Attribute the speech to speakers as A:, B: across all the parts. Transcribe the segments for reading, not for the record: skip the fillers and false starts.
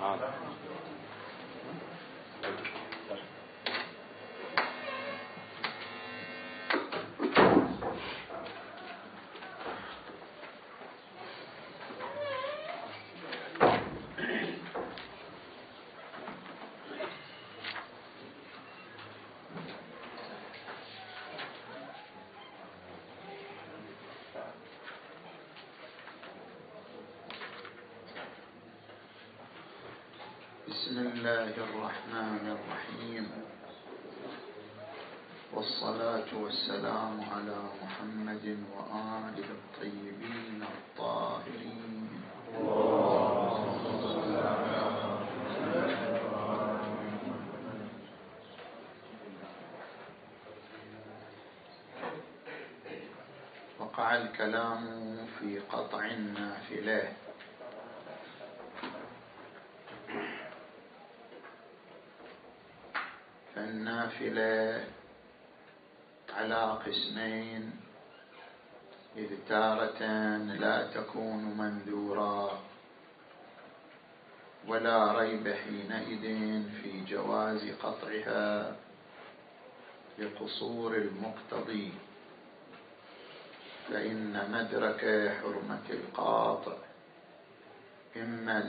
A: بسم الله الرحمن الرحيم، والصلاة والسلام على محمد وآله الطيبين الطاهرين. وقع الكلام في قطع النافلة. فالنافلة على قسمين: إذ تارة لا تكون منذورا، ولا ريب حينئذ في جواز قطعها لقصور المقتضي، فإن مدرك حرمة القاطع إما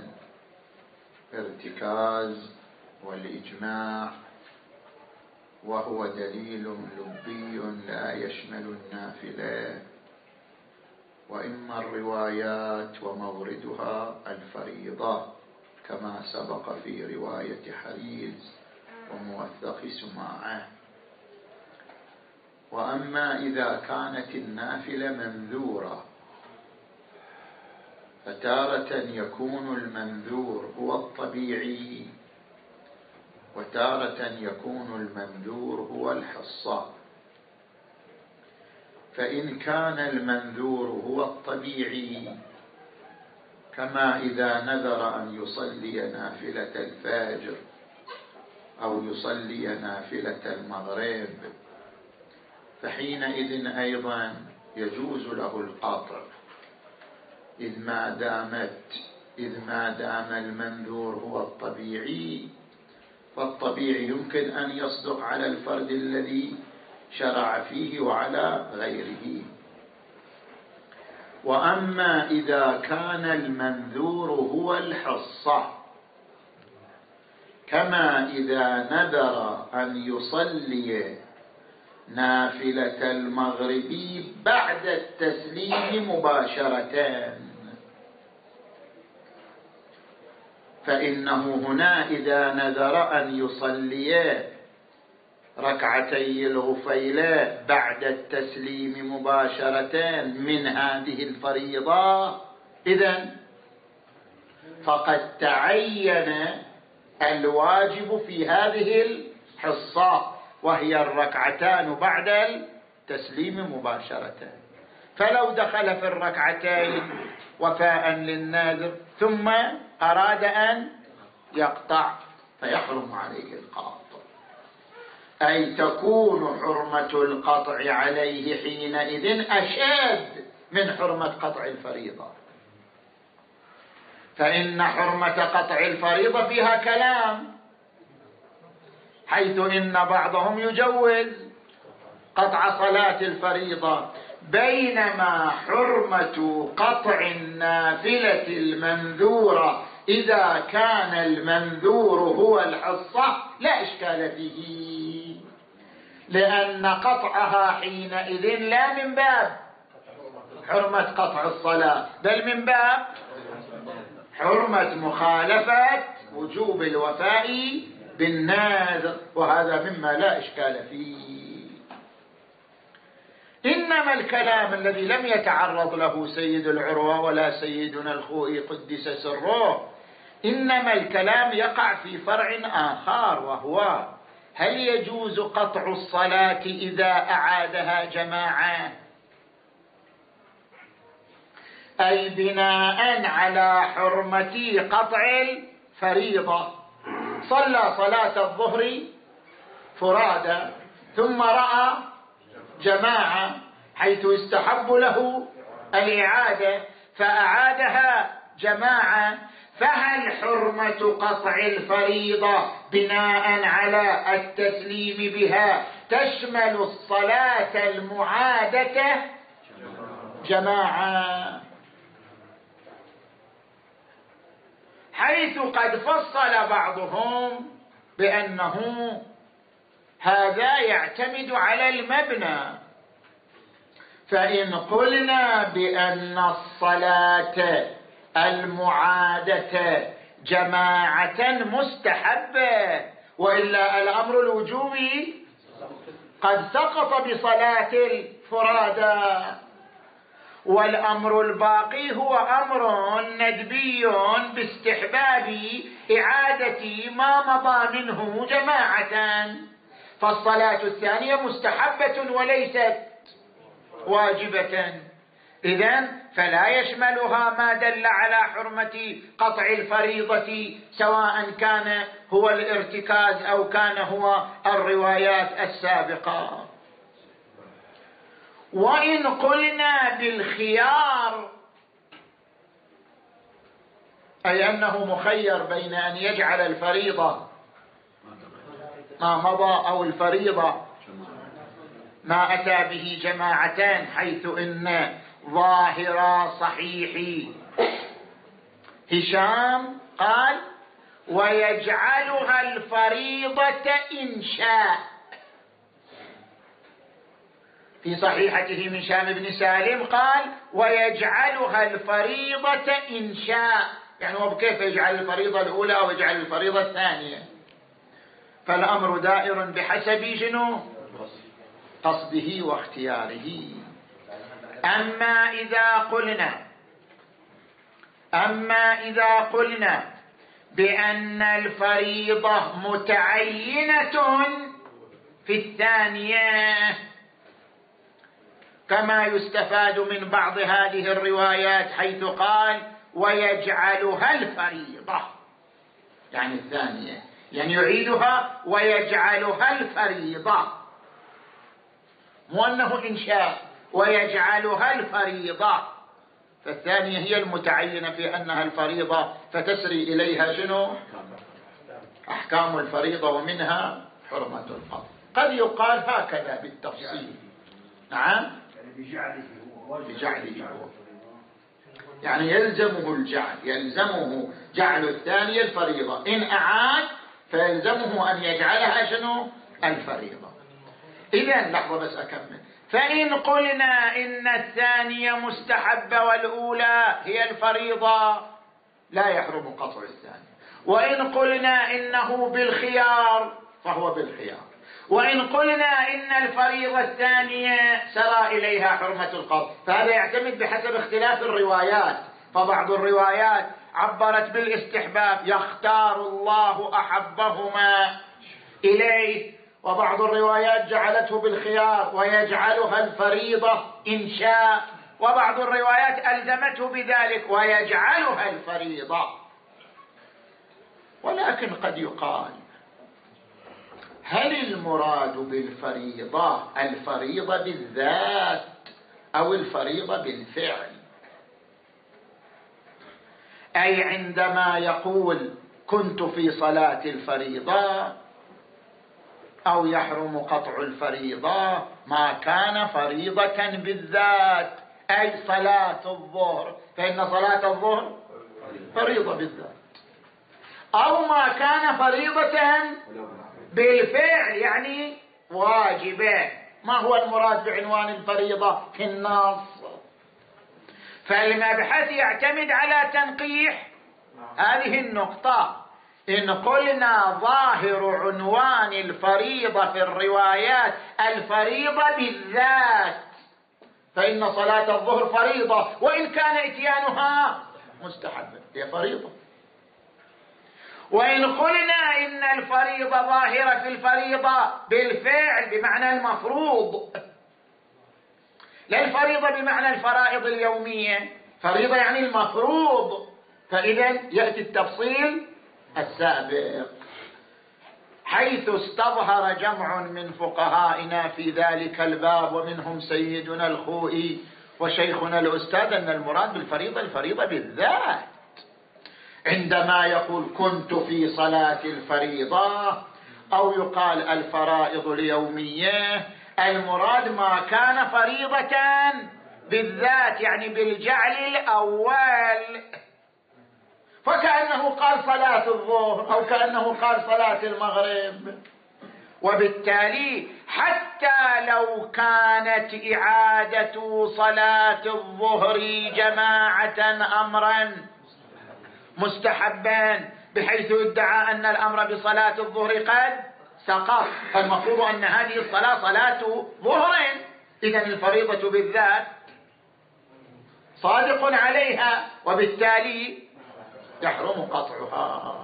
A: الارتكاز والإجماع، وهو دليل لبي لا يشمل النافلة، وإما الروايات وموردها الفريضة كما سبق في رواية حريز وموثق سماعة. وأما إذا كانت النافلة منذورة، فتارة يكون المنذور هو الطبيعي، وتارة يكون المنذور هو الحصة. فإن كان المنذور هو الطبيعي، كما إذا نذر أن يصلي نافلة الفجر أو يصلي نافلة المغرب، فحينئذ أيضا يجوز له القطع، إذ ما دام المنذور هو الطبيعي، فالطبيعي يمكن أن يصدق على الفرد الذي شرع فيه وعلى غيره. وأما إذا كان المنذور هو الحصة، كما إذا نذر أن يصلي نافلة المغرب بعد التسليم مباشرة، فإنه هنا إذا نذر أن يصلي ركعتي الغفيلة بعد التسليم مباشرة من هذه الفريضة، إذن فقد تعين الواجب في هذه الحصة، وهي الركعتان بعد التسليم مباشرة. فلو دخل في الركعتين وفاء للناذر ثم أراد أن يقطع، فيحرم عليه القطع، أي تكون حرمة القطع عليه حينئذ أشد من حرمة قطع الفريضة. فإن حرمة قطع الفريضة فيها كلام، حيث إن بعضهم يجوز قطع صلاة الفريضة، بينما حرمة قطع النافلة المنذورة إذا كان المنذور هو الحصة لا إشكال فيه، لأن قطعها حينئذ لا من باب حرمة قطع الصلاة، بل من باب حرمة مخالفة وجوب الوفاء بالنذر، وهذا مما لا إشكال فيه. إنما الكلام الذي لم يتعرض له سيد العروة ولا سيدنا الخوئي قدس سره، إنما الكلام يقع في فرع آخر، وهو: هل يجوز قطع الصلاة إذا أعادها جماعة؟ أي بناء على حرمة قطع الفريضة، صلى صلاة الظهر فرادى ثم رأى جماعة حيث يستحب له الإعادة، فأعادها جماعة، فهل حرمة قطع الفريضة بناء على التسليم بها تشمل الصلاة المعادة جماعة، حيث قد فصل بعضهم بأنه هذا يعتمد على المبنى. فإن قلنا بأن الصلاة المعادة جماعة مستحبة، وإلا الأمر الوجوبي قد سقط بصلاة الفرادى، والأمر الباقي هو أمر ندبي باستحباب إعادة ما مضى منه جماعة، فالصلاة الثانية مستحبة وليست واجبة. إذن فلا يشملها ما دل على حرمة قطع الفريضة، سواء كان هو الارتكاز أو كان هو الروايات السابقة. وإن قلنا بالخيار، أي أنه مخير بين أن يجعل الفريضة ما مضى أو الفريضة ما أتى به جماعتان، حيث إن ظاهر صحيح هشام قال ويجعلها الفريضة إن شاء، في صحيحته من هشام بن سالم قال ويجعلها الفريضة إن شاء، يعني هو كيف يجعل الفريضة الأولى أو يجعل الفريضة الثانية؟ فالأمر دائر بحسب جنو قصده واختياره. أما إذا قلنا بأن الفريضة متعينة في الثانية، كما يستفاد من بعض هذه الروايات حيث قال ويجعلها الفريضة، يعني الثانية، يعني يعيدها ويجعلها الفريضة، مو أنه إنشاء، ويجعلها الفريضة، فالثانية هي المتعينة في أنها الفريضة، فتسري إليها شنو؟ أحكام الفريضة ومنها حرمة القطع. قد يقال هكذا بالتفصيل، نعم، بجعله هو، يعني يلزمه جعل الثانية الفريضة، إن أعاد فيلزمه أن يجعلها شنو؟ الفريضة. إذن لحظة بس أكمل. فإن قلنا إن الثانية مستحبة والأولى هي الفريضة لا يحرم قطع الثانية، وإن قلنا إنه بالخيار فهو بالخيار، وإن قلنا إن الفريضة الثانية سرى إليها حرمة القطع، فهذا يعتمد بحسب اختلاف الروايات، فبعض الروايات عبرت بالاستحباب يختار الله أحبهما إليه، وبعض الروايات جعلته بالخيار ويجعلها الفريضة إن شاء، وبعض الروايات ألزمته بذلك ويجعلها الفريضة. ولكن قد يقال هل المراد بالفريضة الفريضة بالذات أو الفريضة بالفعل؟ أي عندما يقول كنت في صلاة الفريضة أو يحرم قطع الفريضة ما كان فريضة بالذات، أي صلاة الظهر، فإن صلاة الظهر فريضة بالذات، أو ما كان فريضة بالفعل يعني واجبة. ما هو المراد بعنوان الفريضة في النص؟ فالمبحث يعتمد على تنقيح هذه النقطة. إن قلنا ظاهر عنوان الفريضة في الروايات الفريضة بالذات، فإن صلاة الظهر فريضة وإن كان إتيانها مستحبا، هي فريضة. وإن قلنا إن الفريضة ظاهرة في الفريضة بالفعل بمعنى المفروض، لا الفريضة بمعنى الفرائض اليومية، فريضة يعني المفروض، فإذا يأتي التفصيل السابق، حيث استظهر جمع من فقهائنا في ذلك الباب ومنهم سيدنا الخوئي وشيخنا الأستاذ أن المراد بالفريضة الفريضة بالذات، عندما يقول كنت في صلاة الفريضة، أو يقال الفرائض اليومية، المراد ما كان فريضة بالذات، يعني بالجعل الأول، فكأنه قال صلاة الظهر أو كأنه قال صلاة المغرب. وبالتالي حتى لو كانت إعادة صلاة الظهر جماعة أمرا مستحبا بحيث ادعى أن الأمر بصلاة الظهر قد سقط، فالمفروض أن هذه الصلاة صلاة ظهر، إذن الفريضة بالذات صادق عليها، وبالتالي يحرم قطعها.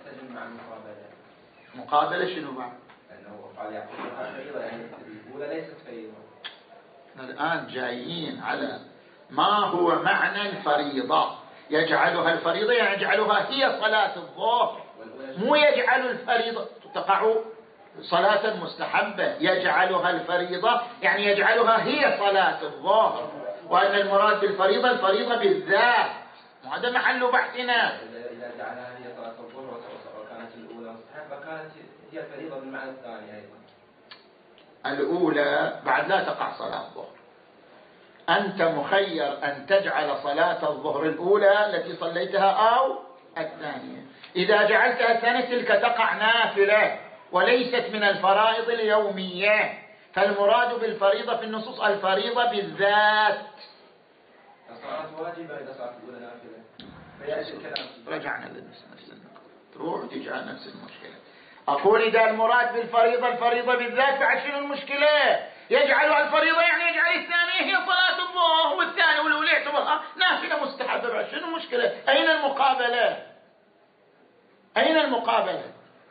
A: مقابلة شنو بعد؟
B: أنه قال يعطيها فريضة، يعني الأولى ليست فريضة.
A: الآن جايين على ما هو معنى الفريضة. يجعلها الفريضة يعني يجعلها هي صلاة الظهر، مو يجعل الفريضة تقع صلاة مستحبة، يجعلها الفريضة يعني يجعلها هي صلاة الظهر، وأن المراد بالفريضة الفريضة بالذات، وهذا محل بحثنا.
B: إذا جعلها هي صلاة الظهر وكانت الأولى مستحبة كانت هي الفريضة بالمعنى الثاني أيضا.
A: الأولى بعد لا تقع صلاة الظهر، أنت مخير أن تجعل صلاة الظهر الأولى التي صليتها أو الثانية. إذا جعلتها الثانية تلك تقع نافلة وليست من الفرائض اليومية، فالمراد بالفريضة في النصوص الفريضة بالذات.
B: الصلاة واجبة إذا صارت الأولى نافلة. فيأتي الكلام
A: رجعنا لنفس النقطة، تروح وتجي على نفس المشكلة. أقول إذا المراد بالفريضة الفريضة بالذات، بعد شنو المشكلة؟ يجعلها الفريضة يعني يجعل الثانية هي صلاة الظهر والثانية والأولى يعتبرها نافلة مستحبة، بعد شنو المشكلة؟ أين المقابلة؟ أين المقابلة؟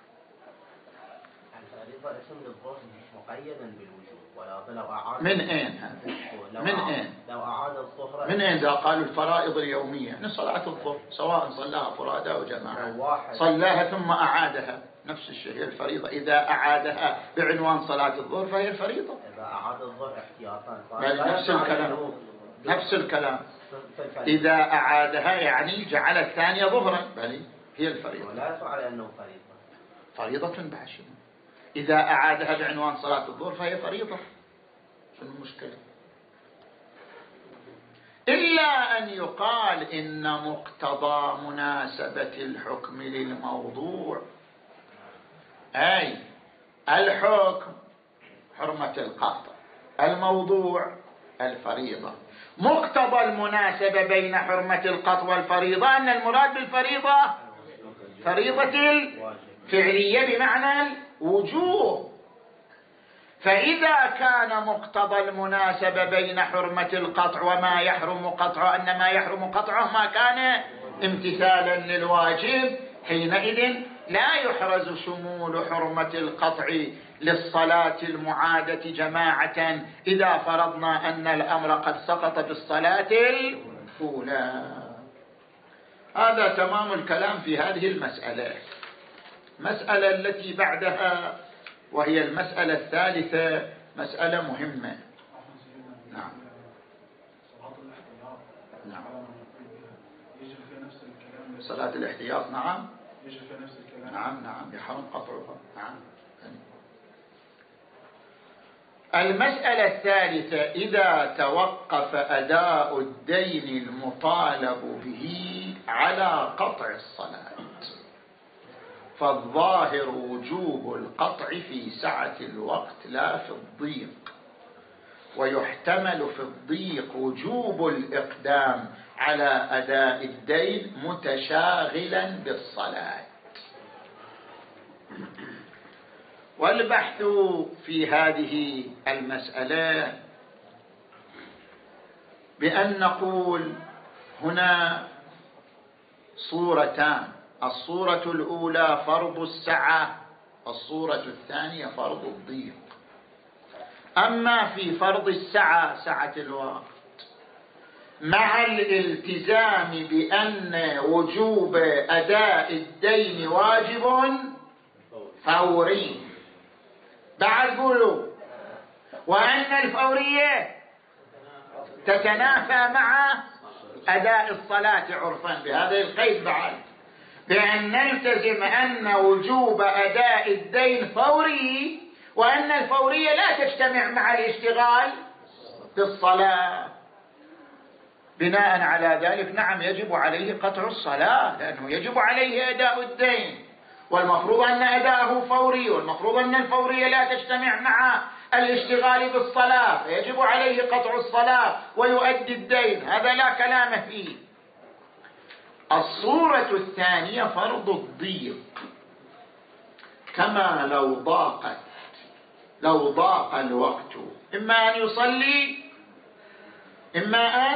C: الفريضة اسم للظهر مقيدا بالوجوب، ولكن لو أعاد
A: من أين هذا؟ من أين؟
C: لو أعاد الظهر
A: من أين؟ إذا قالوا الفرائض اليومية من صلاة الظهر سواء صلاها فرادى أو جماعة، صلاها ثم أعادها نفس الشيء هي الفريضة. إذا أعادها بعنوان صلاة الظهر فهي الفريضة.
C: إذا أعاد الظهر احتياطا
A: نفس الكلام، نفس الكلام. إذا أعادها يعني جعل الثانية ظهرا، بل هي الفريضة.
C: ولا يفعل أنه فريضة،
A: فريضة بعد شنو؟ إذا أعادها بعنوان صلاة الظهر فهي فريضة، شنو المشكلة؟ إلا أن يقال إن مقتضى مناسبة الحكم للموضوع، أي الحكم حرمة القطع، الموضوع الفريضة، مقتضى المناسبة بين حرمة القطع والفريضة أن المراد بالفريضة فريضة الفعلية بمعنى الوجوب. فإذا كان مقتضى المناسبة بين حرمة القطع وما يحرم قطعه أن ما يحرم قطعه ما كان امتثالا للواجب، حينئذ لا يحرز شمول حرمة القطع للصلاة المعادة جماعة إذا فرضنا أن الأمر قد سقط في الصلاة الأولى. هذا تمام الكلام في هذه المسألة. المسألة التي بعدها وهي المسألة الثالثة مسألة مهمة. نعم نعم صلاة الاحتياط نعم نعم يحرم قطعها. نعم. المسألة الثالثة إذا توقف أداء الدين المطالب به على قطع الصلاة، فالظاهر وجوب القطع في سعة الوقت لا في الضيق، ويحتمل في الضيق وجوب الإقدام على أداء الدين متشاغلا بالصلاة. والبحث في هذه المسألة بأن نقول هنا صورتان، الصورة الأولى فرض السعة، الصورة الثانية فرض الضيق. أما في فرض السعة سعة الوقت مع الالتزام بأن وجوب أداء الدين واجب فوري، بعد قولوا وأن الفورية تتنافى مع أداء الصلاة عرفا بهذا القيد بعد، بأن نلتزم أن وجوب أداء الدين فوري، وأن الفورية لا تجتمع مع الاشتغال بالصلاة. بناء على ذلك نعم يجب عليه قطع الصلاة، لأنه يجب عليه أداء الدين، والمفروض أن أداءه فوري، والمفروض أن الفورية لا تجتمع مع الاشتغال بالصلاة، فيجب عليه قطع الصلاة ويؤدي الدين، هذا لا كلام فيه. الصورة الثانية فرض الضيق، كما لو ضاق الوقت، إما أن يصلي، إما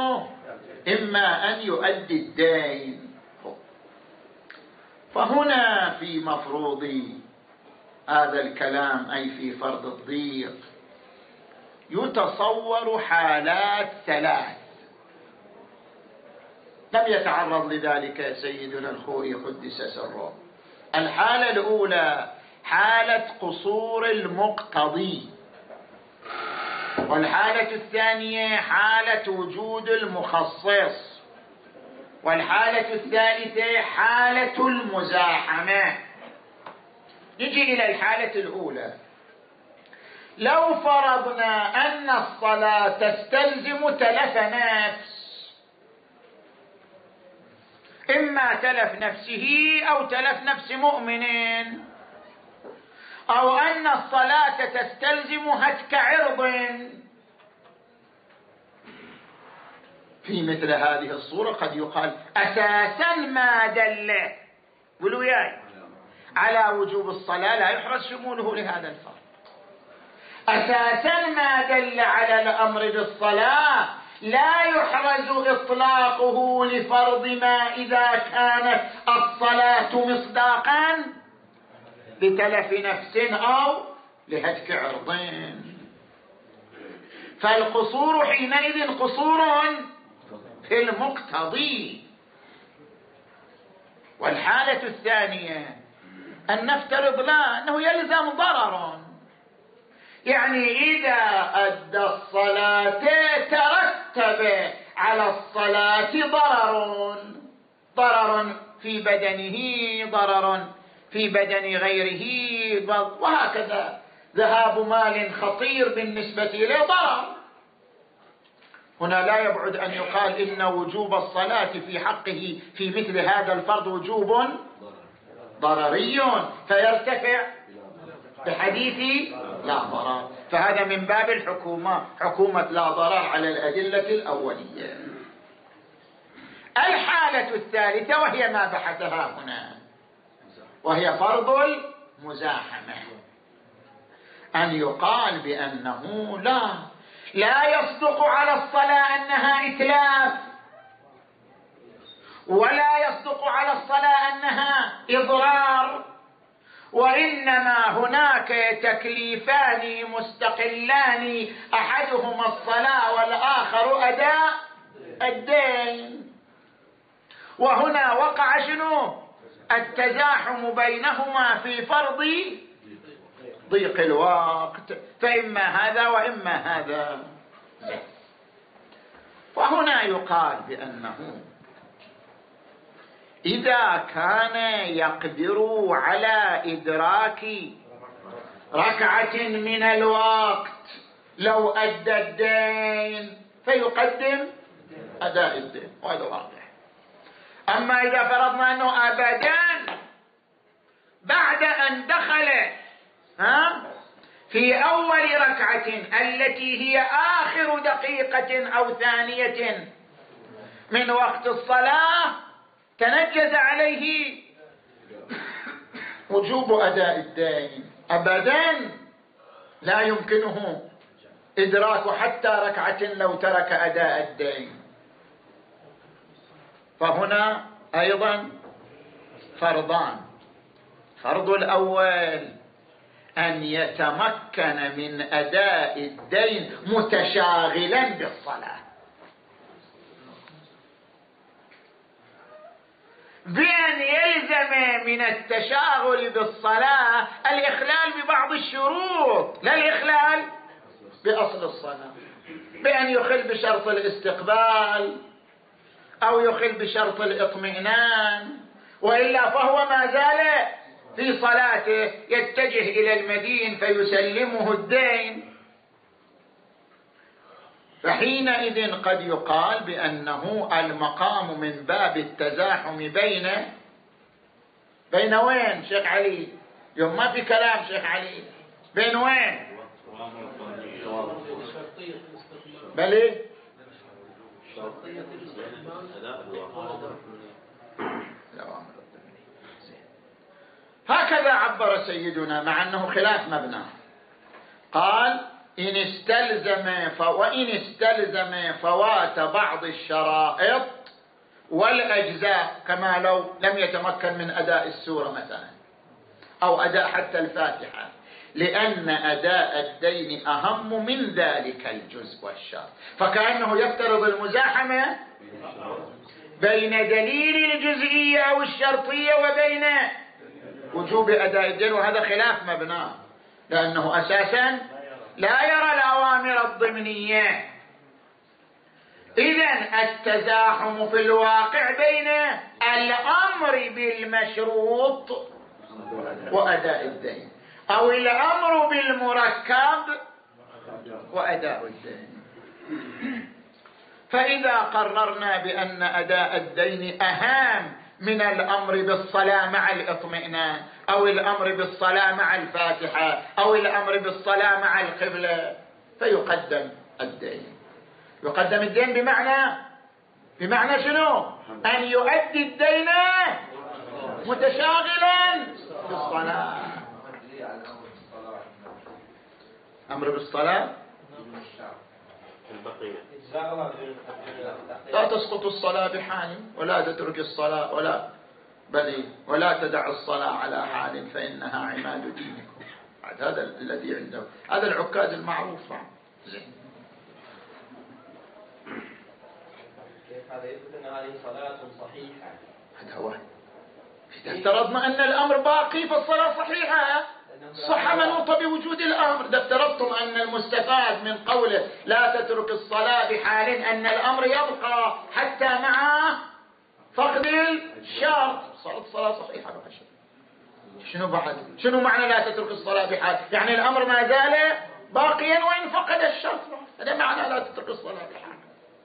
A: أن يؤدي الدين. فهنا في مفروض هذا الكلام، أي في فرض الضيق، يتصور حالات ثلاث لم يتعرض لذلك سيدنا الخوئي قدس سره. الحالة الأولى حالة قصور المقتضي، والحالة الثانية حالة وجود المخصص، والحالة الثالثة حالة المزاحمة. نجي إلى الحالة الأولى. لو فرضنا أن الصلاة تستلزم تلف نفس، إما تلف نفسه أو تلف نفس مؤمن، أو أن الصلاة تستلزم هتك عرض، في مثل هذه الصورة قد يقال أساسا ما دل، قولوا ياي، على وجوب الصلاة لا يحرز شموله لهذا الفرض. أساسا ما دل على الأمر بالصلاة لا يحرز إطلاقه لفرض ما إذا كانت الصلاة مصداقا لتلف نفس أو لهتك عرضين. فالقصور حينئذ قصور في المقتضي. والحالة الثانية أن نفترض لا، أنه يلزم ضرر، يعني إذا أدى الصلاة ترتب على الصلاة ضرر في بدنه، ضرر في بدن غيره، وهكذا ذهاب مال خطير بالنسبة إليه ضرر. هنا لا يبعد أن يقال إن وجوب الصلاة في حقه في مثل هذا الفرض وجوب ضرري، فيرتفع بحديث لا ضرر، فهذا من باب حكومة لا ضرر على الأدلة الأولية. الحالة الثالثة وهي ما بحثها هنا، وهي فرض المزاحمة، أن يقال بأنه لا يصدق على الصلاة أنها إتلاف، ولا يصدق على الصلاة أنها إضرار، وإنما هناك تكليفان مستقلان، أحدهما الصلاة والآخر أداء الدين. وهنا وقع التزاحم بينهما في فرض ضيق الوقت، فإما هذا وإما هذا. وهنا يقال بأنه إذا كان يقدر على إدراك ركعة من الوقت لو أدى الدين فيقدم أداء الدين، وهذا واضح. أما إذا فرضنا أنه أبدا بعد أن دخل في أول ركعة التي هي آخر دقيقة أو ثانية من وقت الصلاة تنجز عليه وجوب أداء الدين، أبدا لا يمكنه إدراك حتى ركعة لو ترك أداء الدين. فهنا أيضا فرضان. فرض الأول أن يتمكن من أداء الدين متشاغلا بالصلاة، بأن يلزم من التشاغل بالصلاة الإخلال ببعض الشروط، لا الإخلال بأصل الصلاة، بأن يخل بشرط الاستقبال، أو يخل بشرط الاطمئنان، وإلا فهو ما زال في صلاته يتجه إلى المدين فيسلمه الدين. فحينئذ قد يقال بأنه المقام من باب التزاحم بين وين شيخ علي؟ يوم ما في كلام شيخ علي، بين وين؟ بل هكذا عبر سيدنا، مع أنه خلاف مبنى. قال وإن استلزم فوات بعض الشرائط والأجزاء، كما لو لم يتمكن من أداء السورة مثلا أو أداء حتى الفاتحة، لأن أداء الدين أهم من ذلك الجزء والشرط، فكأنه يفترض المزاحمة بين دليل الجزئية أو الشرطية وبين وجوب أداء الدين، وهذا خلاف مبناه، لأنه أساسا لا يرى الأوامر الضمنية. إذن التزاحم في الواقع بين الأمر بالمشروط وأداء الدين، أو الأمر بالمركب وأداء الدين. فإذا قررنا بأن أداء الدين أهم من الأمر بالصلاة مع الإطمئنان، أو الأمر بالصلاة مع الفاتحة، أو الأمر بالصلاة مع القبلة، فيقدم الدين. يقدم الدين بمعنى شنو؟ أن يؤدي الدين متشاغلا بالصلاة. أمر بالصلاة لا تسقط الصلاة بحال، ولا تترك الصلاة ولا تدع الصلاة على حال فإنها عماد دينكم. هذا الذي عنده، هذا العكاز المعروف. زين،
B: كيف هذا يثبت أن هذه صلاة صحيحة؟
A: هذا هو. إذا افترضنا أن الأمر باقي فالصلاة صحيحة، صح منوط بوجود الأمر. إذا افترضتم أن المستفاد من قوله لا تترك الصلاة بحال أن الأمر يبقى حتى مع فقد الشرط، الصلاة صحيحة. شنو بعد؟ شنو معنى لا تترك الصلاة بحال؟ يعني الأمر ما زال باقيا وإن فقد الشرط، هذا معنى لا تترك الصلاة بحال.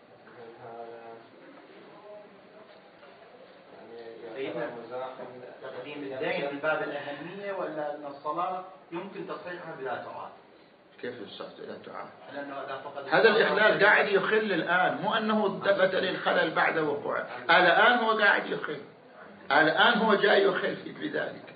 C: تقديم الدين من باب الأهمية، ولا أن الصلاة يمكن تصحيحها بلا تعاد؟
A: كيف الصحة لا تعاد؟
C: هذا
A: الإخلال قاعد يخل الآن، مو أنه التفت للخلل بعد وقوعه، الآن هو قاعد يخل، الآن هو جاي يخل في ذلك.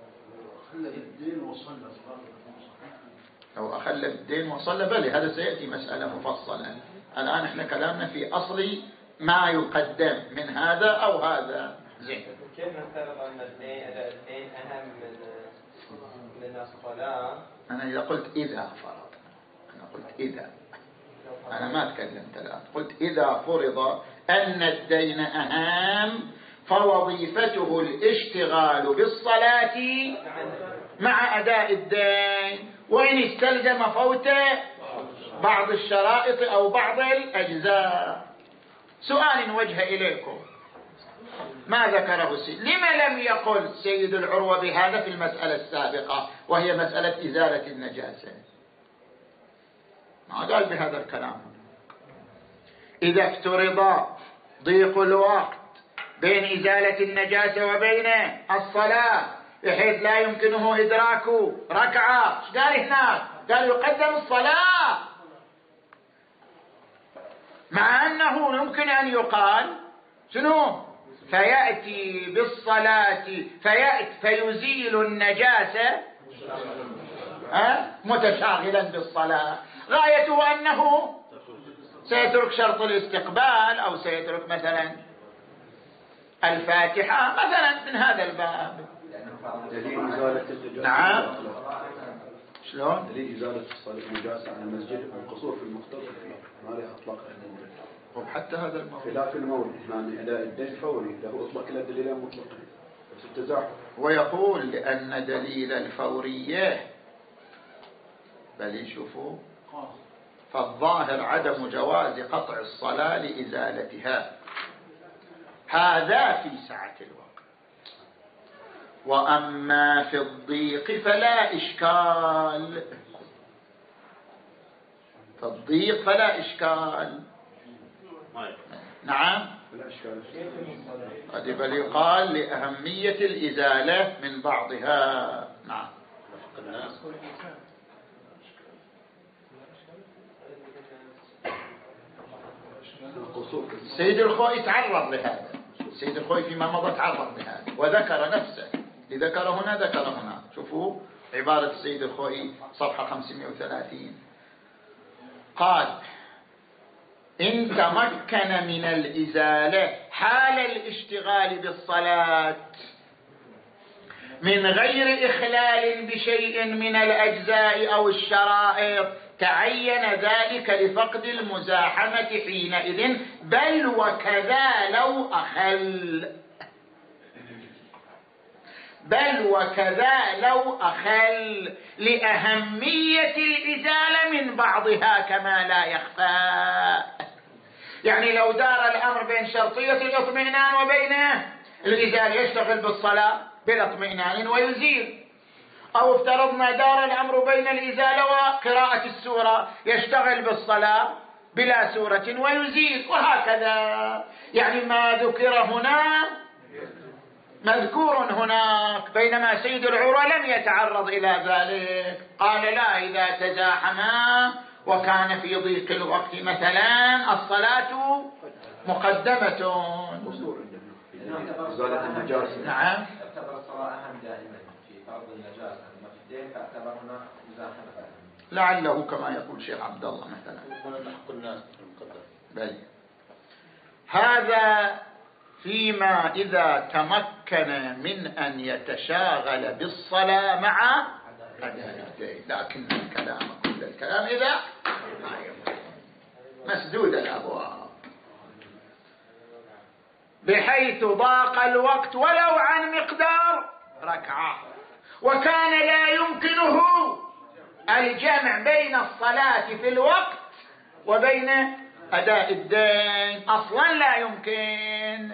A: أو أخل الدين وصلى، بل هذا سيأتي مسألة مفصلة. الآن احنا كلامنا في أصل ما يقدم من هذا أو هذا. زين،
B: كيف نفترض أن أداء الدين أهم من الصلاة؟
A: أنا إذا قلت إذا فرضنا، أنا قلت إذا، أنا ما تكلمت الآن، قلت إذا فرض أن الدين أهم فوظيفته الاشتغال بالصلاة مع أداء الدين، وإن استلزم فوت بعض الشرائط أو بعض الأجزاء. سؤال وجه إليكم، ما ذكره لما لم يقل سيد العروة بهذا في المسألة السابقة وهي مسألة إزالة النجاسة؟ ما قال بهذا الكلام. إذا افترض ضيق الوقت بين إزالة النجاسة وبين الصلاة بحيث لا يمكنه إدراك ركعة، ايش قال هناك؟ قال يقدم الصلاة، مع أنه يمكن أن يقال شنو؟ فيأتي بالصلاة فيزيل النجاسة متشاغلا بالصلاة، غايته أنه سيترك شرط الاستقبال أو سيترك مثلا الفاتحة مثلا من هذا الباب.
D: دليل إزالة النجاسة.
A: نعم، شلون؟
D: دليل إزالة النجاسة عن المسجد والقصور في المختصر فيه ما له أطلاق المورد.
A: وحتى هذا المورد
D: خلاف المورد، يعني أداء الدين فوري له أطلق إلى دليلين مطلقين بس التزاحم.
A: ويقول لأن دليل الفورية بل يشوفوا فالظاهر عدم جواز قطع الصلاة لإزالتها، هذا في سعة الوقت. وأما في الضيق فلا إشكال. في الضيق فلا إشكال. نعم، قد بل يقال لأهمية الإزالة من بعضها. نعم. السيد الخوئي تعرض لهذا، السيد الخوئي فيما مضى تعرض لهذا وذكر نفسه، ذكر هنا ذكر هنا. شوفوا عبارة السيد الخوئي صفحة 530، قال: إن تمكن من الإزالة حال الاشتغال بالصلاة من غير إخلال بشيء من الأجزاء أو الشرائط تعين ذلك لفقد المزاحمة حينئذ، بل وكذا لو أخل، بل وكذا لو أخل، لأهمية الإزالة من بعضها كما لا يخفى. يعني لو دار الأمر بين شرطية الاطمئنان وبين الإزالة يشتغل بالصلاة بالاطمئنان ويزيل، أو افترضنا دار الأمر بين الإزالة وقراءة السورة يشتغل بالصلاة بلا سورة ويزيل، وهكذا. يعني ما ذكر هنا مذكور هناك، بينما سيد العروة لم يتعرض إلى ذلك. قال: لا، إذا تزاحما وكان في ضيق الوقت مثلا الصلاة مقدمة. نعم،
B: اعتبر الصلاة أهم دائما في فرض النجاسة، أما في الدين فاعتبر هنا مزاحمة.
A: لعله كما يقول شيخ عبد الله مثلا. بل هذا فيما إذا تمكن من أن يتشاغل بالصلاة مع عدالته، لكن الكلام كل الكلام إذا مسدود الأبواب بحيث ضاق الوقت ولو عن مقدار ركعة، وكان لا يمكنه الجمع بين الصلاة في الوقت وبين أداء الدين، أصلا لا يمكن.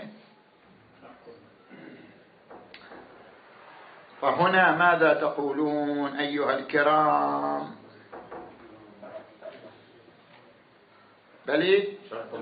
A: فهنا ماذا تقولون أيها الكرام؟ بلي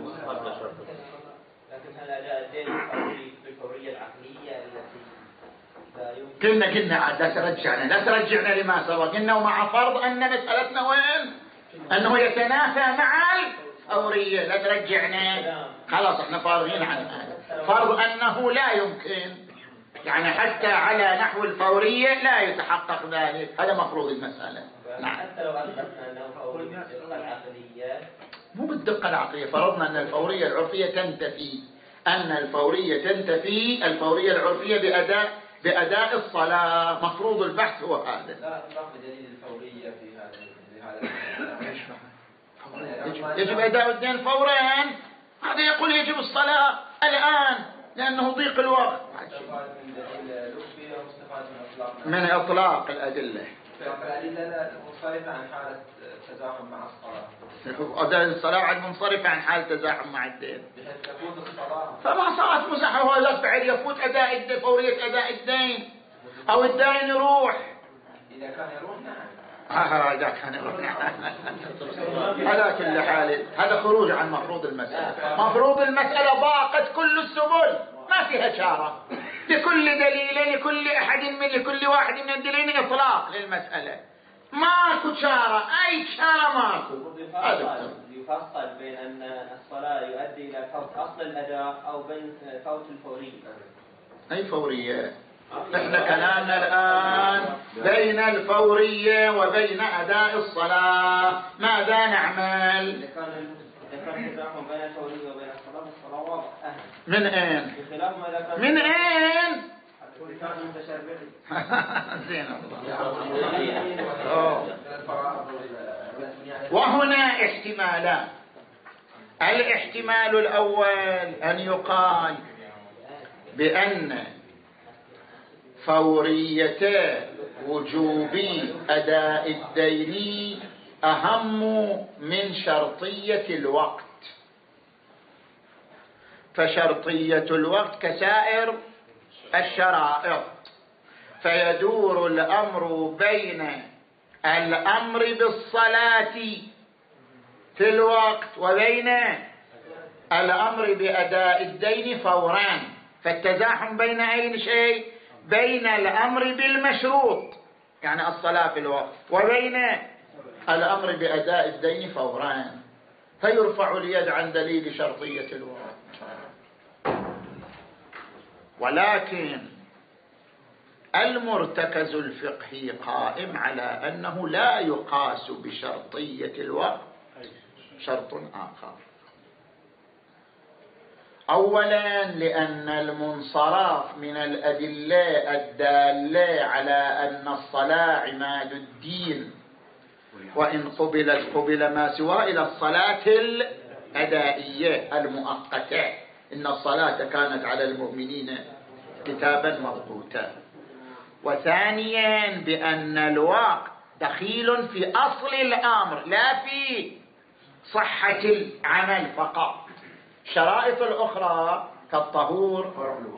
B: لكن هل أداء الدين بالفورية العقلية التي
A: قلنا عاد لا ترجعنا لما سبق. قلنا ومع فرض أن مسألتنا وين؟ أنه يتنافى مع الفورية. لا ترجعنا، خلاص احنا فارغين عن هذا. فرض أنه لا يمكن، يعني حتى على نحو الفورية لا يتحقق ذلك، هذا مفروض المسألة. نعم،
B: حتى لو أثبتنا أنه فورية بالدقة العقلية،
A: مو بالدقة العقلية، فرضنا أن الفورية العرفية تنتفي، أن الفورية تنتفي الفورية العرفية بأداء الصلاة. مفروض البحث هو هذا.
B: لا أطلق بدليل الفورية في هذا
A: يجب أداء الدين فورا. هذا يقول يجب الصلاة الآن لأنه ضيق الوقت. من إطلاق الأدلة
B: منصرفة عن حالة تزاحم مع الصلاة،
A: أداء الصلاة منصرفة عن حالة تزاحم مع الدين،
B: بحيث تفوت الصلاة
A: فما صارت مزاحمة. هو يصبح يفوت أداء الدين، فورية أداء الدين، أو الدين يروح.
B: إذا كان يروح نعم.
A: إذا كان يروح نعم. على كل حال هذا خروج عن مفروض المسألة. مفروض المسألة ضاقت كل السبل، ما فيها شارة، لكل دليل لكل واحد من الدليلين إطلاق للمسألة، ماكو شارة، أي شارة ماكو.
B: يفصل بين أن الصلاة يؤدي إلى فوت أصل الأداء أو بين فوت الفورية.
A: أي فورية؟ احنا كلامنا الآن بين الفورية وبين أداء الصلاة، ماذا نعمل؟
B: إذا كان التزاحم بين الفورية وبين الصلاة واضح.
A: من أين؟ من أين؟ زين الله. وهنا احتمالان. الاحتمال الأول أن يقال بأن فورية وجوب أداء الدين أهم من شرطية الوقت، فشرطية الوقت كسائر الشرائط، فيدور الأمر بين الأمر بالصلاة في الوقت وبين الأمر بأداء الدين فورا. فالتزاحم بين أي شيء؟ بين الأمر بالمشروط يعني الصلاة في الوقت وبين الأمر بأداء الدين فورا، فيرفع اليد عن دليل شرطية الوقت. ولكن المرتكز الفقهي قائم على أنه لا يقاس بشرطية الوقت شرط آخر. أولا لأن المنصرف من الأدلة الدالة على أن الصلاة عماد الدين، وإن قبل ما سوى إلى الصلاة الأدائية المؤقتة، إن الصلاة كانت على المؤمنين كتابا موقوتا. وثانيا بأن الوقت دخيل في أصل الأمر لا في صحة العمل فقط. الشرائط الأخرى كالطهور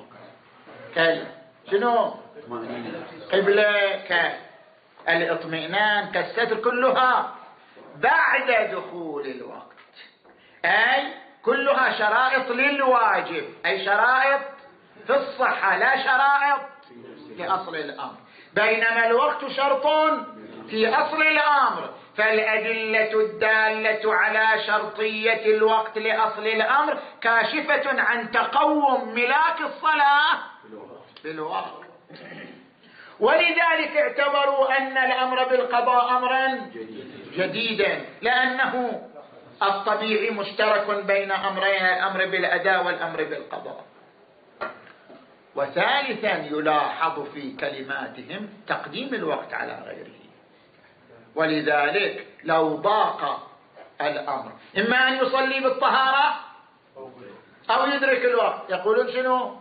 A: شنو قبلة كالاطمئنان كالستر كلها بعد دخول الوقت، أي كلها شرائط للواجب، أي شرائط في الصحة لا شرائط في أصل الأمر. بينما الوقت شرط في أصل الأمر، فالأدلة الدالة على شرطية الوقت لأصل الأمر كاشفة عن تقوم ملاك الصلاة بالوقت. ولذلك اعتبروا أن الأمر بالقضاء أمرا جديدا، لأنه الطبيعي مشترك بين أمرين، الأمر بالأداء والأمر بالقضاء. وثالثا يلاحظ في كلماتهم تقديم الوقت على غيره، ولذلك لو ضاق الأمر إما أن يصلي بالطهارة أو يدرك الوقت، يقولون شنو؟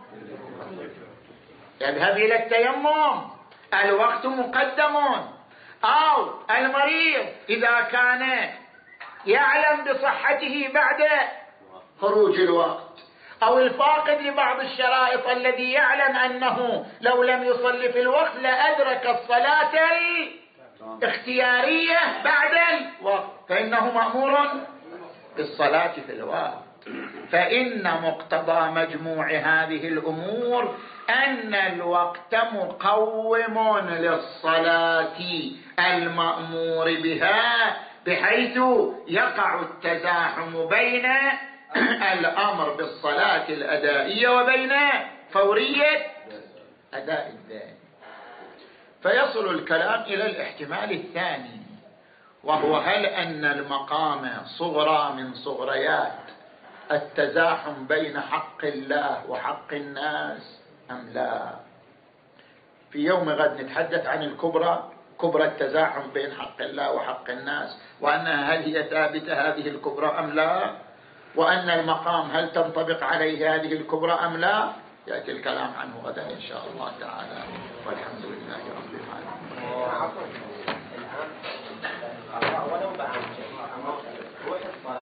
A: يذهب إلى التيمم، الوقت مقدم. أو المريض إذا كان يعلم بصحته بعد خروج الوقت، أو الفاقد لبعض الشرائط الذي يعلم أنه لو لم يصلي في الوقت لأدرك الصلاة الاختيارية بعد الوقت، فإنه مأمور بالصلاة في الوقت. فإن مقتضى مجموع هذه الأمور أن الوقت مقوم للصلاة المأمور بها، بحيث يقع التزاحم بين الأمر بالصلاة الأدائية وبين فورية أداء الدين. فيصل الكلام إلى الاحتمال الثاني، وهو هل أن المقام صغرى من صغريات التزاحم بين حق الله وحق الناس أم لا؟ في يوم غد نتحدث عن الكبرى، كبرى التزاحم بين حق الله وحق الناس، وأنها هل هي ثابتة هذه الكبرى أم لا، وأن المقام هل تنطبق عليه هذه الكبرى أم لا. يأتي الكلام عنه غدا إن شاء الله تعالى، والحمد لله رب العالمين.